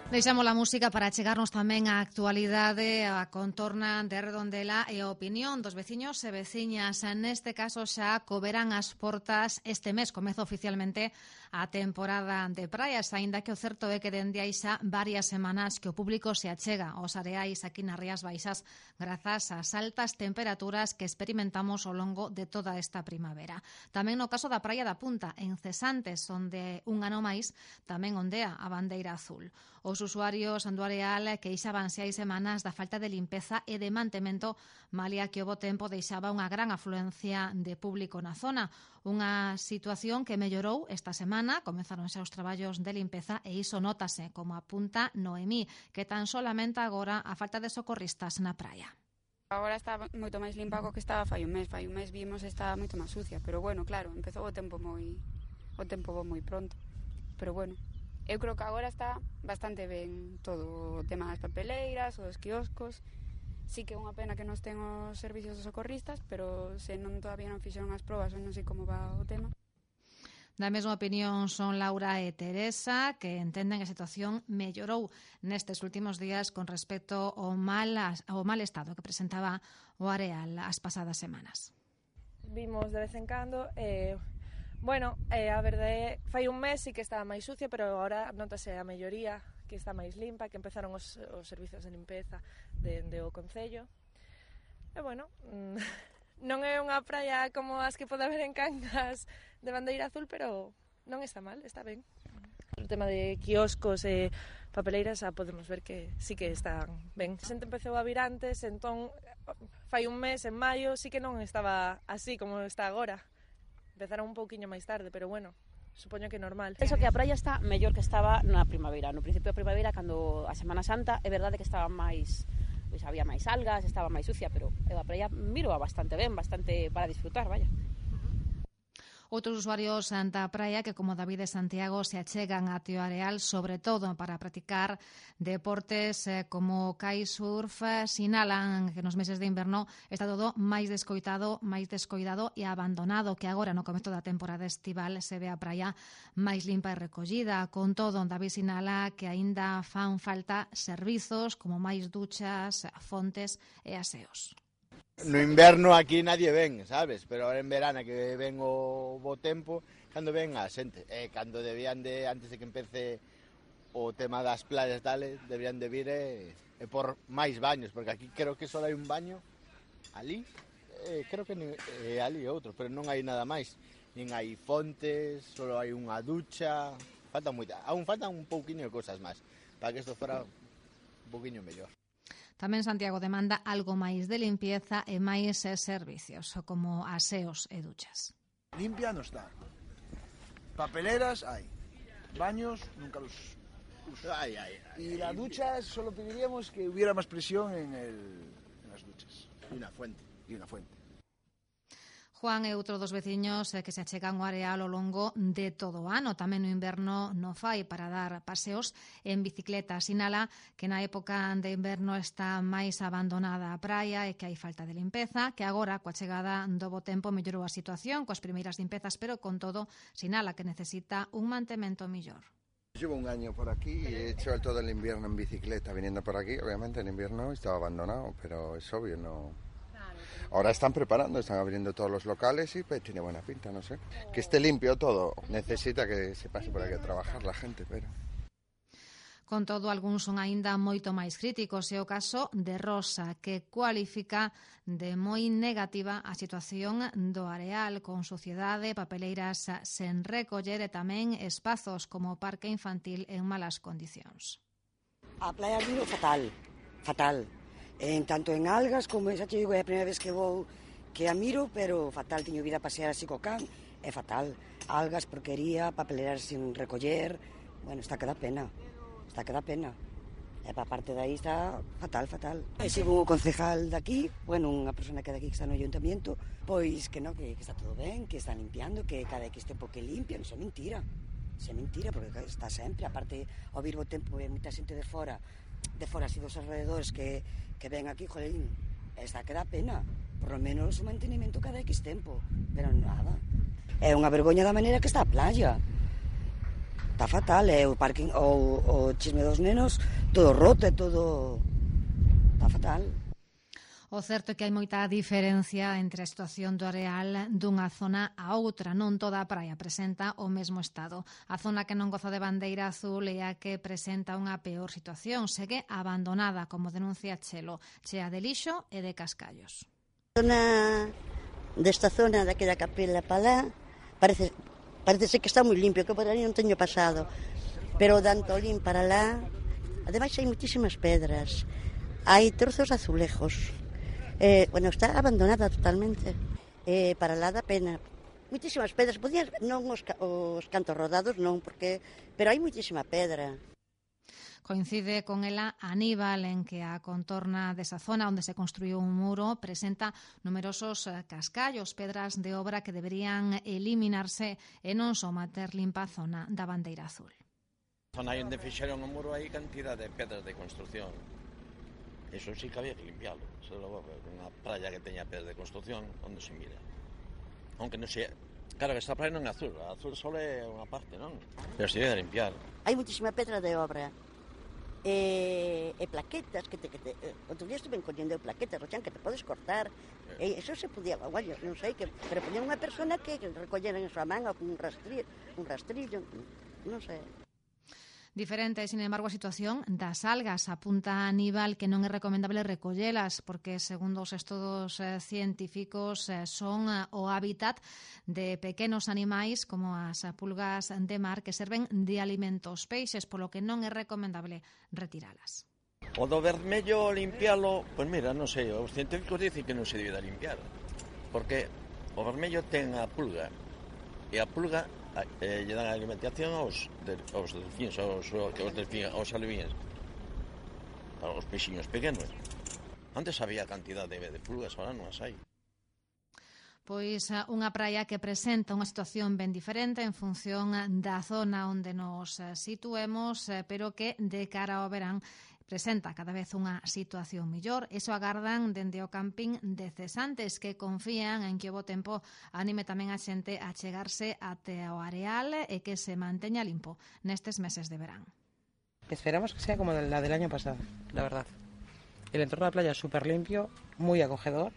Deixamos a música para chegarnos tamén á actualidade, a contorna de Redondela e a opinión dos veciños e veciñas. Neste caso xa coberán as portas este mes, comeza oficialmente a temporada de praias, aínda que o certo é que dende hai xa varias semanas que o público se achega aos areais aquí nas Rías Baixas grazas ás altas temperaturas que experimentamos ao longo de toda esta primavera. Tamén no caso da Praia da Punta, en Cesantes, onde un ano máis tamén ondea a bandeira azul. Os usuarios do areal queixábanse hai semanas da falta de limpeza e de mantemento, malia que o bo tempo deixaba unha gran afluencia de público na zona. Unha situación que mellorou esta semana, comenzaron xa os traballos de limpeza e iso nótase, como apunta Noemí, que tan só lamenta agora a falta de socorristas na praia. Agora está moito máis limpa co que estaba fai un mes vimos estaba moito máis sucia, pero bueno, claro, empezou o tempo moi pronto, pero bueno. Eu creo que agora está bastante ben todo o tema das papeleiras, os quioscos. Sí que é unha pena que non ten os servicios de socorristas, pero se non todavía non fixeron as probas, non sei como va o tema. Da mesma opinión son Laura e Teresa, que entenden que a situación mellorou nestes últimos días con respecto ao mal estado que presentaba o areal as pasadas semanas. Vimos de vez en cando a verdade, fai un mes sí que estaba máis sucia, pero agora notase a melloría, que está máis limpa, que empezaron os servicios de limpeza dende o Concello. E non é unha praia como as que pode haber en Cangas de bandeira azul, pero non está mal, está ben. O tema de quioscos e papeleiras xa podemos ver que sí que están ben. A xente empezou a vir antes, entón fai un mes, en maio, sí que non estaba así como está agora. Empezaron un pouquiño máis tarde, pero supoño que normal. Penso que a praia está mellor que estaba na primavera. No principio da primavera, cando a Semana Santa, é verdade que estaba máis, había máis algas, estaba máis sucia, pero a praia miro bastante ben, bastante para disfrutar, vaya. Outros usuarios da praia que, como David de Santiago, se achegan a Tío Areal, sobre todo para practicar deportes como kitesurf, sinalan que nos meses de inverno está todo máis descoidado e abandonado, que agora no comezo da temporada estival se ve a praia máis limpa e recollida. Con todo, David sinala que aínda fan falta servizos como máis duchas, fontes e aseos. No inverno aquí nadie ven, sabes? Pero ahora en verano que ven o bo tempo, cando ven a xente. Cando debían de, antes de que empece o tema das playas dale, deberían de vir e por máis baños, porque aquí creo que só hai un baño ali, creo que ali outro, pero non hai nada máis. Nin hai fontes, só hai unha ducha, aún faltan un pouquiño de cosas máis, para que isto fora un pouquiño mellor. Tamén Santiago demanda algo máis de limpieza e máis servicios, como aseos e duchas. Limpia non está. Papeleras hai. Baños nunca los uso. Y las duchas solo pediríamos que hubiera más presión en las duchas. Y una fuente. Juan é outro dos veciños que se achegan ao areal ao longo de todo o ano. Tamén no inverno no fai para dar paseos en bicicleta. Sinala que na época de inverno está máis abandonada a praia e que hai falta de limpeza, que agora, coa chegada do bo tempo, mellorou a situación coas primeiras limpezas, pero con todo sinala que necesita un mantemento mellor. Llevo un año por aquí y he hecho todo el invierno en bicicleta viniendo por aquí. Obviamente en invierno estaba abandonado, pero es obvio, no... Ahora están preparando, están abriendo todos los locales y pues tiene buena pinta, no sé. Que esté limpio todo, necesita que se pase por aquí a trabajar la gente, pero... Con todo, algúns son aínda moito máis críticos. É o caso de Rosa, que cualifica de moi negativa a situación do areal, con suciedade, papeleiras sen recoller e tamén espazos como o parque infantil en malas condicións. A praia vivo fatal. Tanto en algas como xa te digo, é a primeira vez que vou que a miro, pero fatal, teño vida a pasear así co can, é fatal. Algas, porquería, papeleras sin recoller, está que dá pena. E para parte de aí está fatal. E sigo o concejal daqui, unha persona que daqui que está no ayuntamiento, pois que está todo ben, que está limpiando, que cada X tempo que limpian, isso é mentira, porque está sempre, aparte, ao vir o tempo, moita xente de fora así dos alrededores que ven aquí, jolín, está que dá pena, por lo menos o mantenimento cada X tempo, pero nada. É unha vergoña da maneira que está a playa. Está fatal, o parking, o chisme dos nenos, todo roto, todo... Está fatal. O certo é que hai moita diferencia entre a situación do areal dunha zona a outra. Non toda a praia presenta o mesmo estado. A zona que non goza de bandeira azul é a que presenta unha peor situación. Segue abandonada, como denuncia Chelo, chea de lixo e de cascallos. Desta zona daqui da Capela para lá, parece ser que está moi limpio, que por aí non teño pasado. Pero de Antolín para lá, ademais hai muitísimas pedras, hai trozos de azulejos. Está abandonada totalmente. Para lá da pena. Muitísimas pedras, podías, non os cantos rodados, non, pero hai muitísima pedra. Coincide con ela Aníbal en que a contorna desa zona onde se construiu un muro presenta numerosos cascallos, pedras de obra que deberían eliminarse e non só manter limpa a zona da bandeira azul. A zona onde fixeron o muro hai cantidad de pedras de construcción. Eso sí que había que limpiarlo. Unha praia que teña pedras de construcción, onde se mira. Aunque non sei... Claro que esta praia non é azul, a azul só é unha parte, non? Pero se debe limpiar. Hai muitísima pedra de obra. E plaquetas que outro día estuve collendo plaquetas, o chan, que te podes cortar. E eso se podía, igual, non sei, pero poñían unha persona que recollera en súa man un rastrillo, non sei. Diferente, sin embargo, a situación das algas. Apunta Aníbal que non é recomendable recollelas porque, segundo os estudos científicos, son o hábitat de pequenos animais como as pulgas de mar que serven de alimento aos peixes, polo que non é recomendable retiralas. O do vermello limpialo, pois mira, non sei, os científicos dicen que non se debe de limpiar porque o vermello ten a pulga e a pulga lle dan a alimentación aos delfíns, aos alevines, aos peixiños pequenos. Antes había cantidad de pulgas, ahora non as hai. Pois unha praia que presenta unha situación ben diferente en función da zona onde nos situemos, pero que de cara ao verán presenta cada vez unha situación mellor. Eso agardan dende o camping de cesantes, que confían en que o bo tempo anime tamén a xente a chegarse até o areal e que se manteña limpo nestes meses de verán. Esperamos que sea como la del año pasado, la verdad. El entorno de la playa es súper limpio, muy acogedor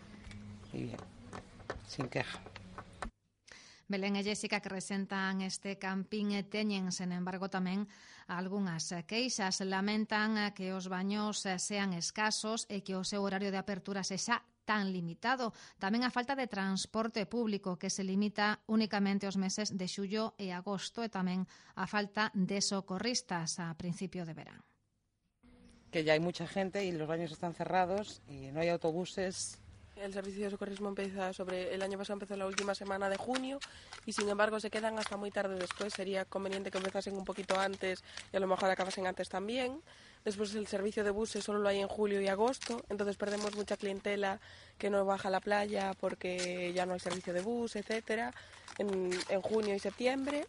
y bien, sin queja. Belén e Jéssica, que resentan este camping, teñen, sen embargo, tamén algunhas queixas. Lamentan que os baños sean escasos e que o seu horario de apertura sexa tan limitado. Tamén a falta de transporte público, que se limita únicamente aos meses de xullo e agosto, e tamén a falta de socorristas a principio de verán. Que ya hay mucha gente y los baños están cerrados y no hay autobuses. El servicio de socorrismo el año pasado empezó la última semana de junio y sin embargo se quedan hasta muy tarde después. Sería conveniente que empezasen un poquito antes y a lo mejor acabasen antes también. Después el servicio de buses solo lo hay en julio y agosto, entonces perdemos mucha clientela que no baja a la playa porque ya no hay servicio de bus, etcétera, en junio y septiembre.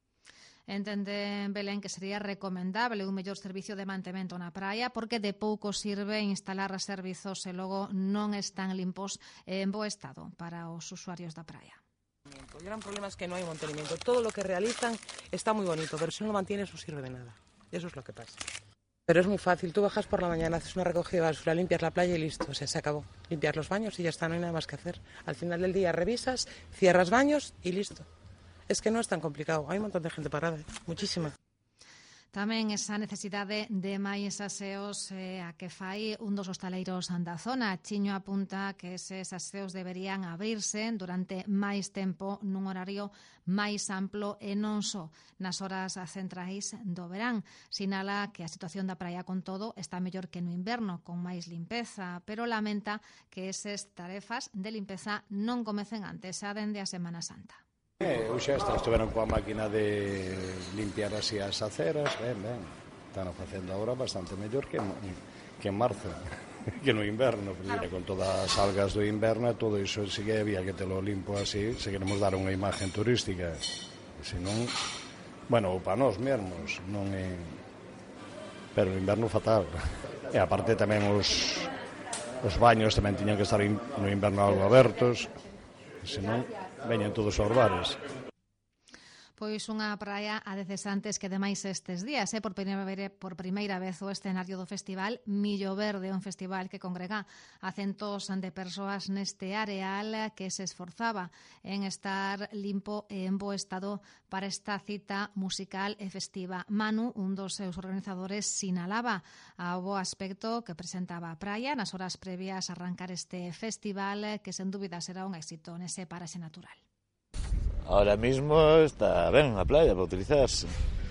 Entende Belén que sería recomendable un mellor servicio de mantemento na praia porque de pouco sirve instalar servizos e logo non están limpos e en bo estado para os usuarios da praia. El gran problema es que no hay mantenimiento. Todo lo que realizan está muy bonito, pero si no lo mantienes no sirve de nada. Eso es lo que pasa. Pero es muy fácil. Tú bajas por la mañana, haces una recogida de basura, limpias la playa y listo. O sea, se acabó. Limpiar los baños y ya está, no hay nada más que hacer. Al final del día revisas, cierras baños y listo. Es que no es tan complicado. Hay un montón de gente parada, muchísima. Tamén esa necesidade de máis aseos a que fai un dos hostaleiros da zona. Chiño apunta que eses aseos deberían abrirse durante máis tempo nun horario máis amplo e non só nas horas centrais do verán. Sinala que a situación da praia con todo está mellor que no inverno, con máis limpeza, pero lamenta que eses tarefas de limpeza non comecen antes, xa dende a Semana Santa. Xa estiveron coa máquina de limpiar así as aceras, ben, están facendo agora bastante mellor que en marzo, que no inverno, porque con todas as algas do inverno, todo iso si que había que te lo limpo así, se queremos dar unha imagen turística, se non, bueno, para nós mesmos, non é, pero o inverno fatal, e aparte tamén os baños tamén tiñan que estar no inverno algo abertos, se non veñen todos aos bares. Pois unha praia a decesantes que demais estes días, por primeira vez o escenario do festival Millo Verde, un festival que congrega a centos de persoas neste areal que se esforzaba en estar limpo e en bo estado para esta cita musical e festiva. Manu, un dos seus organizadores, sinalaba ao bo aspecto que presentaba a praia nas horas previas a arrancar este festival, que sen dúbida será un éxito nese paraxe natural. Ahora mismo está ben a playa para utilizarse.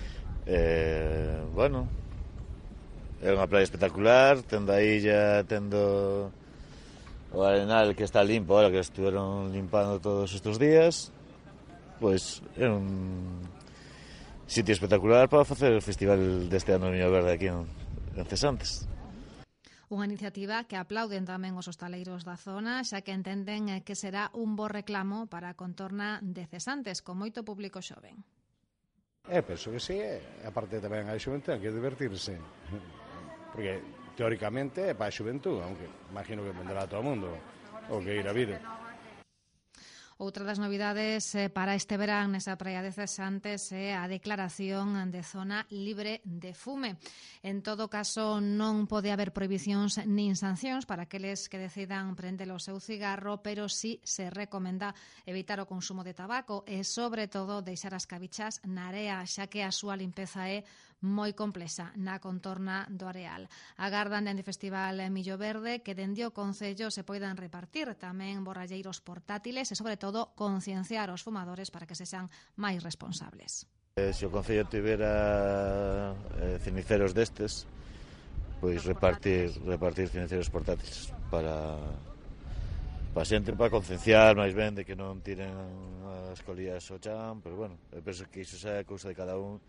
Bueno, é unha playa espectacular, tendo a illa, tendo o arenal que está limpo ahora, que estuveron limpando todos estes días. Pois é un sitio espectacular para facer o festival deste ano do Millo Verde aquí en Cesantes. Unha iniciativa que aplauden tamén os hostaleiros da zona, xa que entenden que será un bo reclamo para a contorna de Cesantes, con moito público xoven. Penso que sí, a parte tamén a xuventude hai que divertirse, porque teóricamente é para a xuventude, aunque imagino que vendrá todo o mundo o que ir a vida. Outra das novidades para este verán nesa praia de Cesantes é a declaración de zona libre de fume. En todo caso, non pode haber prohibicións nin sancións para aqueles que decidan prender o seu cigarro, pero sí se recomenda evitar o consumo de tabaco e, sobre todo, deixar as cabichas na area, xa que a súa limpeza é moi complexa na contorna do areal. Agardan dende o Festival Millo Verde que dende o Concello se poidan repartir tamén borralleiros portátiles e, sobre todo, concienciar os fumadores para que sexan máis responsables. Se o Concello tivera ceniceros destes, pois repartir ceniceros portátiles para xente, para concienciar máis ben de que non tiren as colillas ao chan, pero bueno, eu penso que iso xa é cousa de cada un.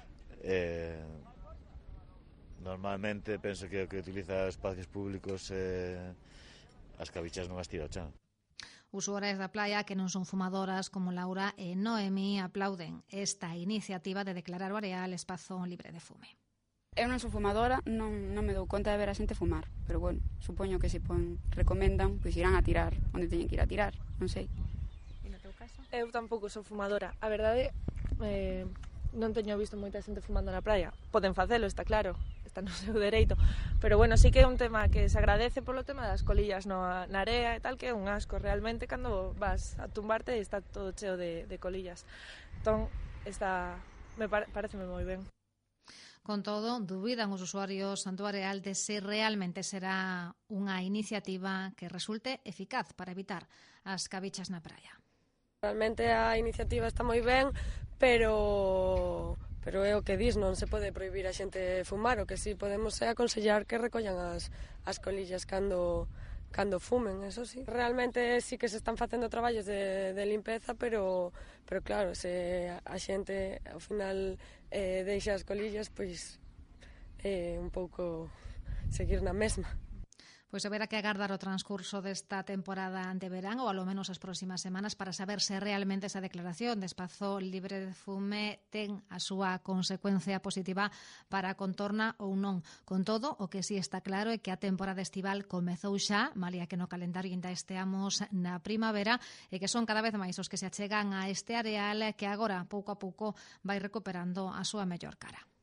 Normalmente penso que o que utiliza espacios públicos as cabichas non as tira ao chan. Usuarias da playa que non son fumadoras como Laura e Noemí aplauden esta iniciativa de declarar o areal espazo libre de fume. Eu non sou fumadora, non me dou conta de ver a xente fumar, pero bueno, supoño que se recomendan, pois irán a tirar onde teñen que ir a tirar, non sei. E no teu caso? Eu tampouco sou fumadora. A verdade, non teño visto moita xente fumando na praia. Poden facelo, está claro, está no seu dereito. Pero bueno, sí que é un tema que se agradece polo tema das colillas na area e tal, que é un asco realmente cando vas a tumbarte e está todo cheo de colillas. Entón, pareceme moi ben. Con todo, dubidan os usuarios do areal de se realmente será unha iniciativa que resulte eficaz para evitar as cabichas na praia. Realmente a iniciativa está moi ben, pero é o que dis, non se pode prohibir a xente fumar. O que si podemos é aconsellar que recollan as colillas cando fumen, eso sí. Realmente sí que se están facendo traballos de limpeza, pero claro, se a xente ao final deixa as colillas, pois un pouco seguir na mesma. Pois haberá que agardar o transcurso desta temporada de verán ou alo menos as próximas semanas para saber se realmente esa declaración de espazo libre de fume ten a súa consecuencia positiva para a contorna ou non. Con todo, o que sí está claro é que a temporada estival comezou xa, malia que no calendario ainda esteamos na primavera, e que son cada vez máis os que se achegan a este areal que agora, pouco a pouco, vai recuperando a súa mellor cara.